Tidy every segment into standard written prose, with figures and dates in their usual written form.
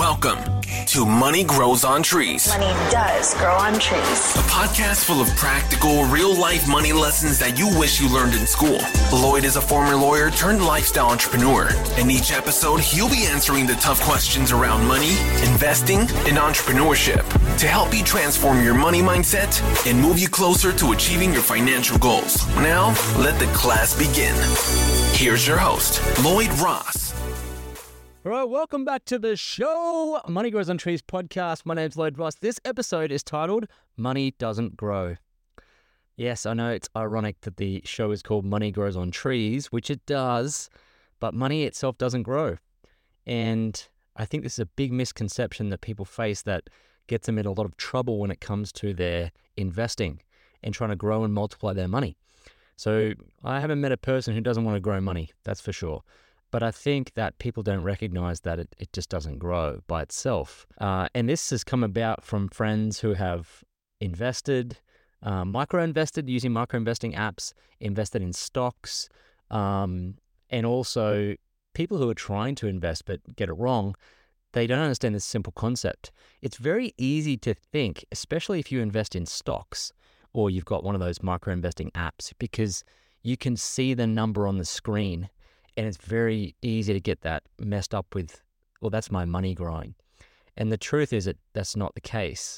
Welcome to Money Grows on Trees. Money does grow on trees. A podcast full of practical, real-life money lessons that you wish you learned in school. Lloyd is a former lawyer turned lifestyle entrepreneur. In each episode, he'll be answering the tough questions around money, investing, and entrepreneurship to help you transform your money mindset and move you closer to achieving your financial goals. Now, let the class begin. Here's your host, Lloyd Ross. All right, welcome back to the show, Money Grows on Trees podcast. My name's Lloyd Ross. This episode is titled Money Doesn't Grow. Yes, I know it's ironic that the show is called Money Grows on Trees, which it does, but money itself doesn't grow. And I think this is a big misconception that people face that gets them in a lot of trouble when it comes to their investing and trying to grow and multiply their money. So I haven't met a person who doesn't want to grow money, that's for sure. But I think that people don't recognize that it just doesn't grow by itself. And this has come about from friends who have invested, micro-invested using micro-investing apps, invested in stocks, and also people who are trying to invest but get it wrong. They don't understand this simple concept. It's very easy to think, especially if you invest in stocks or you've got one of those micro-investing apps, because you can see the number on the screen. And it's very easy to get that messed up with, well, that's my money growing. And the truth is that that's not the case.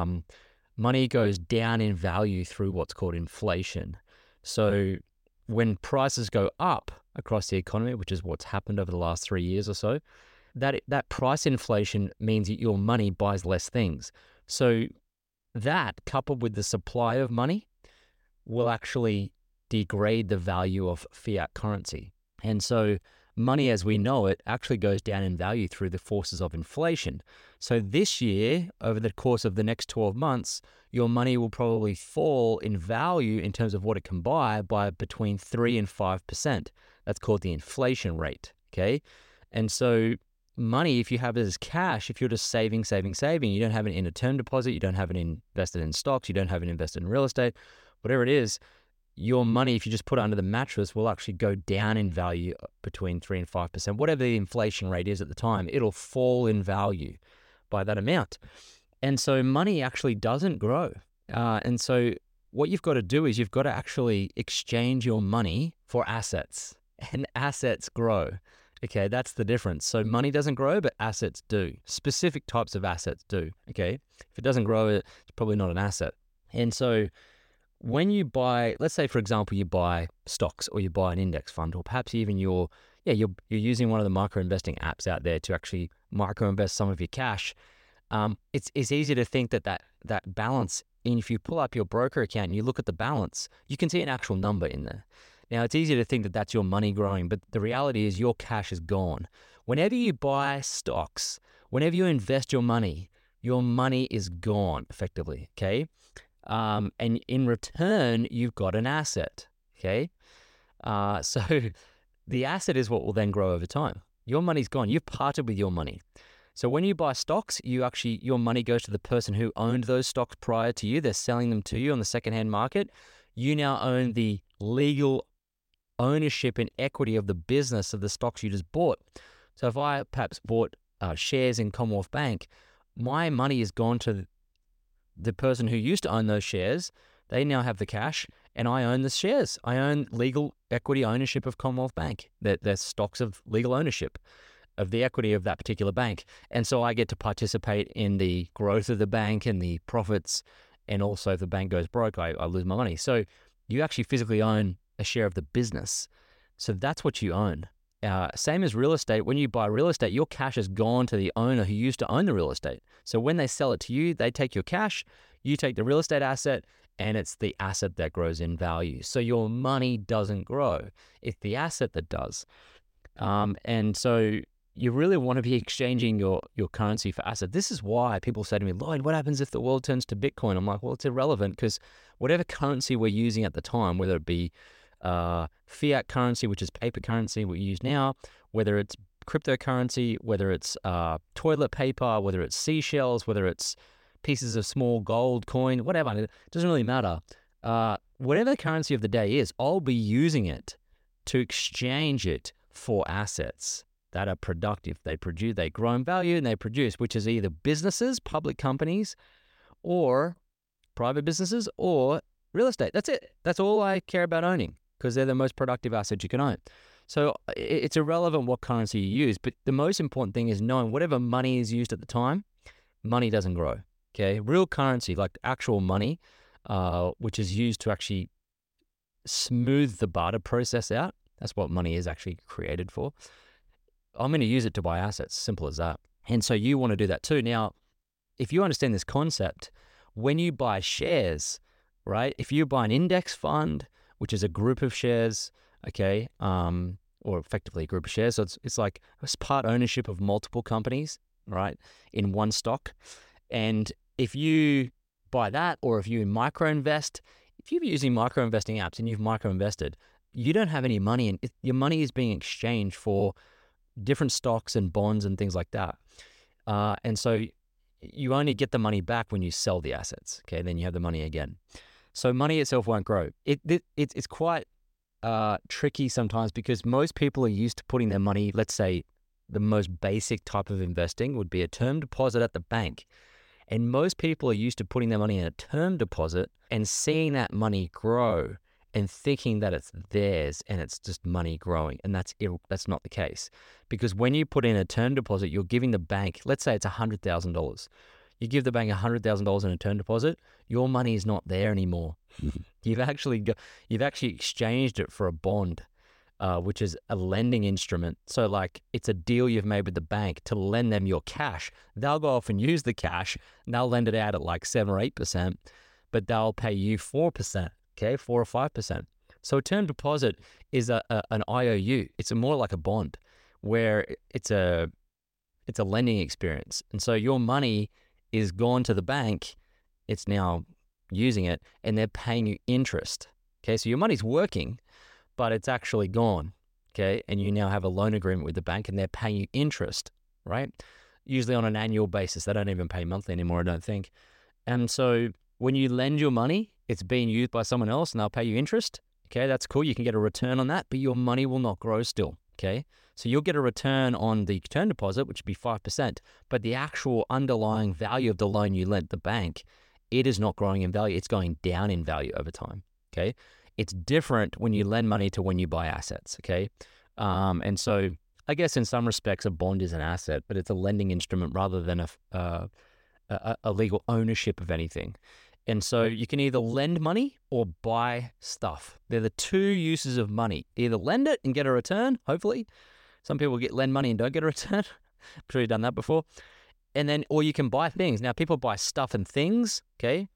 Money goes down in value through what's called inflation. So when prices go up across the economy, which is what's happened over the last 3 years or so, that price inflation means that your money buys less things. So that, coupled with the supply of money, will actually degrade the value of fiat currency. And so money as we know it actually goes down in value through the forces of inflation. So this year, over the course of the next 12 months, your money will probably fall in value in terms of what it can buy by between 3 and 5%. That's called the inflation rate, okay? And so money, if you have it as cash, if you're just saving, you don't have it in a term deposit, you don't have it invested in stocks, you don't have it invested in real estate, whatever it is, your money, if you just put it under the mattress, will actually go down in value between 3 and 5%. Whatever the inflation rate is at the time, it'll fall in value by that amount. And so money actually doesn't grow. And so what you've got to do is you've got to actually exchange your money for assets, and assets grow. Okay, that's the difference. So money doesn't grow, but assets do. Specific types of assets do. Okay, if it doesn't grow, it's probably not an asset. And so when you buy, let's say, for example, you buy stocks or you buy an index fund, or perhaps even you're using one of the micro-investing apps out there to actually micro-invest some of your cash, it's easy to think that balance, and if you pull up your broker account and you look at the balance, you can see an actual number in there. Now, it's easy to think that that's your money growing, but the reality is your cash is gone. Whenever you buy stocks, whenever you invest your money is gone effectively, okay? And in return, you've got an asset, okay? So the asset is what will then grow over time. Your money's gone. You've parted with your money. So when you buy stocks, your money goes to the person who owned those stocks prior to you. They're selling them to you on the secondhand market. You now own the legal ownership and equity of the business of the stocks you just bought. So if I perhaps bought shares in Commonwealth Bank, my money has gone to the person who used to own those shares. They now have the cash, and I own the shares. I own legal equity ownership of Commonwealth Bank. They're stocks of legal ownership of the equity of that particular bank. And so I get to participate in the growth of the bank and the profits. And also if the bank goes broke, I lose my money. So you actually physically own a share of the business. So that's what you own. Same as real estate. When you buy real estate, your cash has gone to the owner who used to own the real estate. So when they sell it to you, they take your cash, you take the real estate asset, and it's the asset that grows in value. So your money doesn't grow. It's the asset that does. And so you really want to be exchanging your currency for asset. This is why people say to me, Lloyd, what happens if the world turns to Bitcoin? I'm like, well, it's irrelevant, because whatever currency we're using at the time, whether it be fiat currency, which is paper currency we use now, whether it's cryptocurrency, whether it's toilet paper, whether it's seashells, whether it's pieces of small gold coin, whatever, it doesn't really matter. Whatever the currency of the day is, I'll be using it to exchange it for assets. that are productive. They produce, they grow in value, and they produce, which is either businesses, public companies, or private businesses, or real estate. That's it. That's all I care about owning, because they're the most productive assets you can own. So it's irrelevant what currency you use, but the most important thing is knowing whatever money is used at the time, money doesn't grow. Okay, real currency, like actual money, which is used to actually smooth the barter process out. That's what money is actually created for. I'm going to use it to buy assets, simple as that. And so you want to do that too. Now, if you understand this concept, when you buy shares, right? If you buy an index fund, which is a group of shares, okay, or effectively a group of shares, so it's like it's part ownership of multiple companies, right, in one stock. And if you buy that, or if you micro-invest, if you're using micro-investing apps and you've micro-invested, you don't have any money, and your money is being exchanged for different stocks and bonds and things like that. And so you only get the money back when you sell the assets, okay? Then you have the money again. So money itself won't grow. It's quite tricky sometimes, because most people are used to putting their money, let's say the most basic type of investing would be a term deposit at the bank. And most people are used to putting their money in a term deposit and seeing that money grow and thinking that it's theirs and it's just money growing. And that's not the case. Because when you put in a term deposit, you're giving the bank, let's say it's $100,000. You give the bank $100,000 in a term deposit, your money is not there anymore. You've actually exchanged it for a bond, which is a lending instrument. So like it's a deal you've made with the bank to lend them your cash. They'll go off and use the cash, and they'll lend it out at like 7 or 8%, but they'll pay you 4%, okay, 4 or 5%. So a term deposit is an IOU. It's more like a bond, where it's a lending experience. And so your money is gone to the bank. It's now using it, and they're paying you interest. Okay, so your money's working, but it's actually gone, okay? And you now have a loan agreement with the bank, and they're paying you interest, right? Usually on an annual basis. They don't even pay monthly anymore, I don't think. And so when you lend your money, it's being used by someone else, and they'll pay you interest. Okay, that's cool. You can get a return on that, but your money will not grow still, okay? So you'll get a return on the term deposit, which would be 5%, but the actual underlying value of the loan you lent the bank, it is not growing in value. It's going down in value over time, okay? It's different when you lend money to when you buy assets, okay? And so I guess in some respects, a bond is an asset, but it's a lending instrument rather than a legal ownership of anything. And so you can either lend money or buy stuff. They're the two uses of money. Either lend it and get a return, hopefully. Some people lend money and don't get a return. I'm sure you've done that before. And then, or you can buy things. Now, people buy stuff and things, okay?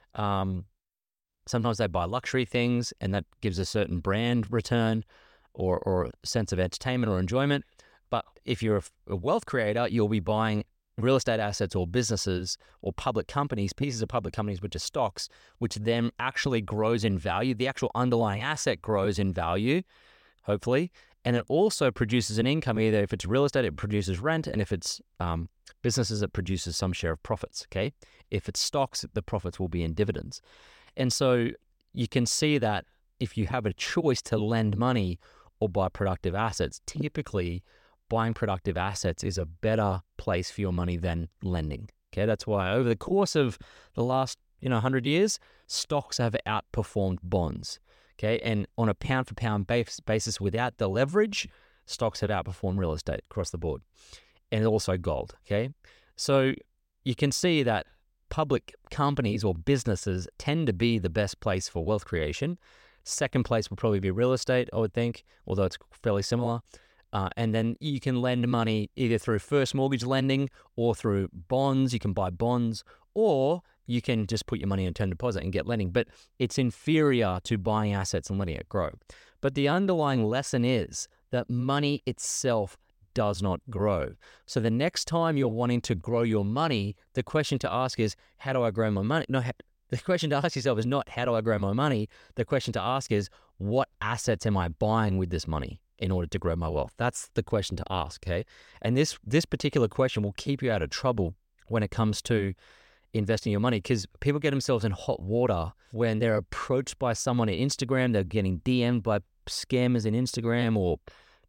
Sometimes they buy luxury things, and that gives a certain brand return or sense of entertainment or enjoyment. But if you're a wealth creator, you'll be buying real estate assets or businesses or public companies, pieces of public companies, which are stocks, which then actually grows in value. The actual underlying asset grows in value, hopefully, and it also produces an income. Either if it's real estate, it produces rent, and if it's businesses, it produces some share of profits, okay? If it's stocks, the profits will be in dividends. And so you can see that if you have a choice to lend money or buy productive assets, typically buying productive assets is a better place for your money than lending. Okay, that's why over the course of the last 100 years, stocks have outperformed bonds. Okay, and on a pound for pound basis without the leverage, stocks have outperformed real estate across the board, and also gold. Okay, so you can see that public companies or businesses tend to be the best place for wealth creation. Second place will probably be real estate, I would think, although it's fairly similar. And then you can lend money either through first mortgage lending or through bonds. You can buy bonds, or you can just put your money in a term deposit and get lending. But it's inferior to buying assets and letting it grow. But the underlying lesson is that money itself does not grow. So the next time you're wanting to grow your money, the question to ask is, how do I grow my money? No, the question to ask yourself is not, how do I grow my money? The question to ask is, what assets am I buying with this money in order to grow my wealth? That's the question to ask, okay? And this particular question will keep you out of trouble when it comes to investing your money, because people get themselves in hot water when they're approached by someone on Instagram. They're getting DM'd by scammers in Instagram, or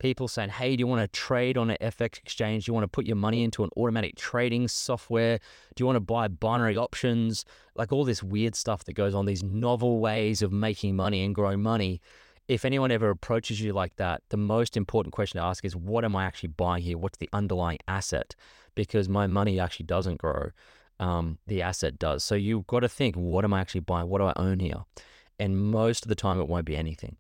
people saying, hey, do you want to trade on an FX exchange? Do you want to put your money into an automatic trading software? Do you want to buy binary options? Like all this weird stuff that goes on, these novel ways of making money and growing money. If anyone ever approaches you like that, the most important question to ask is, what am I actually buying here? What's the underlying asset? Because my money actually doesn't grow. The asset does. So you've got to think, what am I actually buying? What do I own here? And most of the time it won't be anything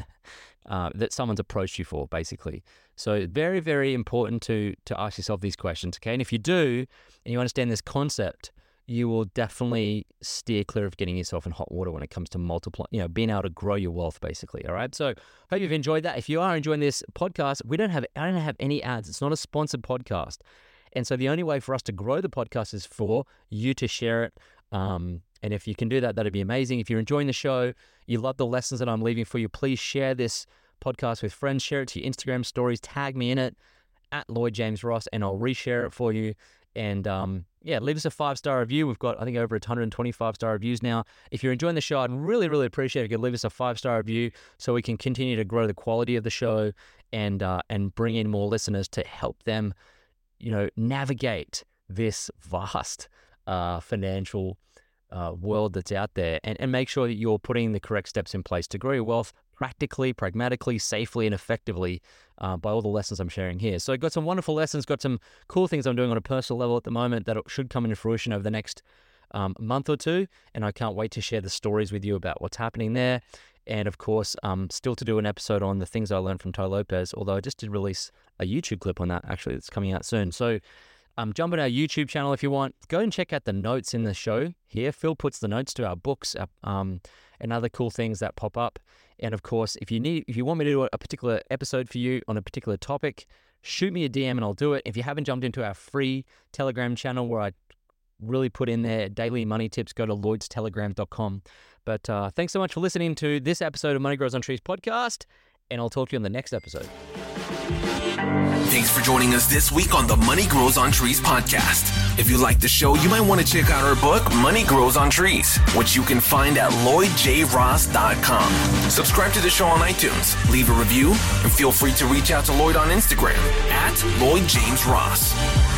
that someone's approached you for, basically. So very, very important to ask yourself these questions, okay? And if you do, and you understand this concept, you will definitely steer clear of getting yourself in hot water when it comes to being able to grow your wealth, basically. All right. So hope you've enjoyed that. If you are enjoying this podcast, I don't have any ads. It's not a sponsored podcast. And so the only way for us to grow the podcast is for you to share it. And if you can do that, that'd be amazing. If you're enjoying the show, you love the lessons that I'm leaving for you, please share this podcast with friends, share it to your Instagram stories, tag me in it at Lloyd James Ross, and I'll reshare it for you. And leave us a 5-star review. We've got, I think, over 120 5-star reviews now. If you're enjoying the show, I'd really, really appreciate it if you could leave us a 5-star review so we can continue to grow the quality of the show and bring in more listeners to help them, navigate this vast financial world that's out there, and make sure that you're putting the correct steps in place to grow your wealth practically, pragmatically, safely, and effectively by all the lessons I'm sharing here. So I've got some wonderful lessons, got some cool things I'm doing on a personal level at the moment that should come into fruition over the next month or two, and I can't wait to share the stories with you about what's happening there. And of course, still to do an episode on the things I learned from Tai Lopez, although I just did release a YouTube clip on that, actually, that's coming out soon. So jump on our YouTube channel if you want. Go and check out the notes in the show here. Phil puts the notes to our books and other cool things that pop up. And of course, if you want me to do a particular episode for you on a particular topic, shoot me a DM and I'll do it. If you haven't jumped into our free Telegram channel where I really put in there daily money tips, go to lloydstelegram.com. But thanks so much for listening to this episode of Money Grows on Trees podcast, and I'll talk to you on the next episode. Thanks for joining us this week on the Money Grows on Trees podcast. If you like the show, you might want to check out our book, Money Grows on Trees, which you can find at LloydJRoss.com. Subscribe to the show on iTunes, leave a review, and feel free to reach out to Lloyd on Instagram at Lloyd James Ross.